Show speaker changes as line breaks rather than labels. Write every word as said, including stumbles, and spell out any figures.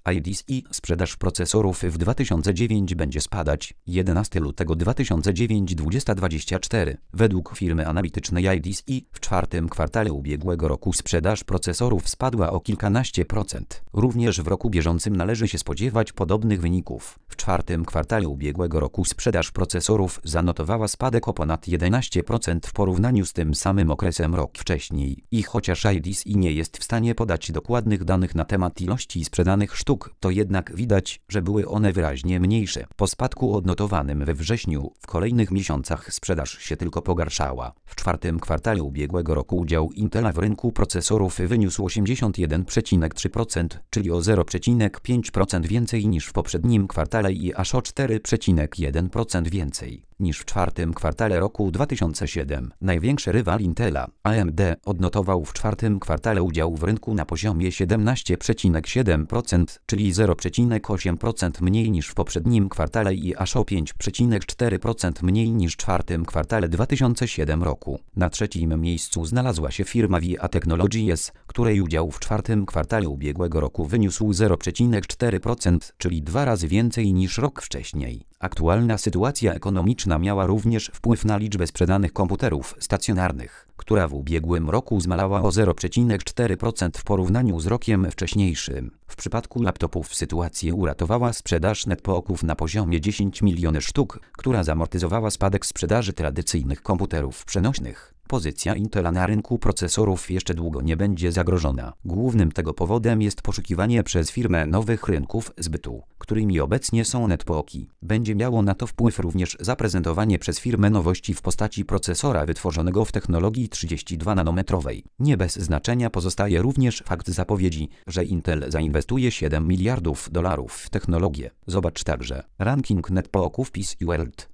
I D C I sprzedaż procesorów w dwa tysiące dziewiątym będzie spadać. jedenastego lutego dwa tysiące dziewiątego dwudziesta dwadzieścia cztery. Według firmy analitycznej I D C I w czwartym kwartale ubiegłego roku sprzedaż procesorów spadła o kilkanaście procent. Również w roku bieżącym należy się spodziewać podobnych wyników. W czwartym kwartale ubiegłego roku sprzedaż procesorów zanotowała spadek o ponad jedenaście procent w porównaniu z tym samym okresem rok wcześniej. I chociaż I D C I nie jest w stanie podać dokładnych danych na temat ilości sprzedanych sztuk, to jednak widać, że były one wyraźnie mniejsze. Po spadku odnotowanym we wrześniu, w kolejnych miesiącach sprzedaż się tylko pogarszała. W czwartym kwartale ubiegłego roku udział Intela w rynku procesorów wyniósł osiemdziesiąt jeden przecinek trzy procent, czyli o zero przecinek pięć procent więcej niż w poprzednim kwartale i aż o cztery przecinek jeden procent więcej niż w czwartym kwartale roku dwa tysiące siódmego. Największy rywal Intela, A M D, odnotował w czwartym kwartale udział w rynku na poziomie siedemnaście przecinek siedem procent, czyli zero przecinek osiem procent mniej niż w poprzednim kwartale i aż o pięć przecinek cztery procent mniej niż w czwartym kwartale dwa tysiące siódmego roku. Na trzecim miejscu znalazła się firma V I A Technologies, której udział w czwartym kwartale ubiegłego roku wyniósł zero przecinek cztery procent, czyli dwa razy więcej niż rok wcześniej. Aktualna sytuacja ekonomiczna miała również wpływ na liczbę sprzedanych komputerów stacjonarnych, która w ubiegłym roku zmalała o zero przecinek cztery procent w porównaniu z rokiem wcześniejszym. W przypadku laptopów sytuację uratowała sprzedaż netbooków na poziomie dziesięć milionów sztuk, która zamortyzowała spadek sprzedaży tradycyjnych komputerów przenośnych. Pozycja Intela na rynku procesorów jeszcze długo nie będzie zagrożona. Głównym tego powodem jest poszukiwanie przez firmę nowych rynków zbytu, którymi obecnie są netbooki. Będzie miało na to wpływ również zaprezentowanie przez firmę nowości w postaci procesora wytworzonego w technologii trzydzieści dwa nanometrowej. Nie bez znaczenia pozostaje również fakt zapowiedzi, że Intel zainwestuje siedem miliardów dolarów w technologię. Zobacz także ranking netbooków P C World.